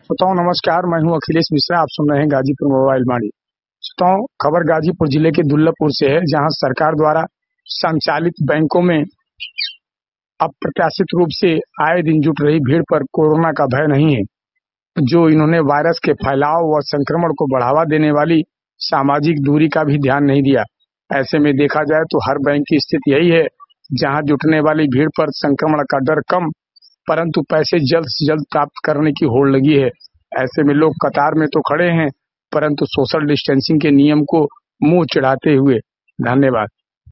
श्रोताओं नमस्कार, मैं हूं अखिलेश मिश्रा। आप सुन रहे हैं गाजीपुर मोबाइल वाणी। श्रोताओं, खबर गाजीपुर जिले के दुल्लभपुर से है, जहां सरकार द्वारा संचालित बैंकों में अप्रत्याशित रूप से आए दिन जुट रही भीड़ पर कोरोना का भय नहीं है, जो इन्होंने वायरस के फैलाव व संक्रमण को बढ़ावा देने वाली सामाजिक दूरी का भी ध्यान नहीं दिया। ऐसे में देखा जाए तो हर बैंक की स्थिति यही है, जहां जुटने वाली भीड़ पर संक्रमण का डर कम, परंतु पैसे जल्द से जल्द प्राप्त करने की होड़ लगी है। ऐसे में लोग कतार में तो खड़े हैं, परंतु सोशल डिस्टेंसिंग के नियम को मुंह चिढ़ाते हुए। धन्यवाद।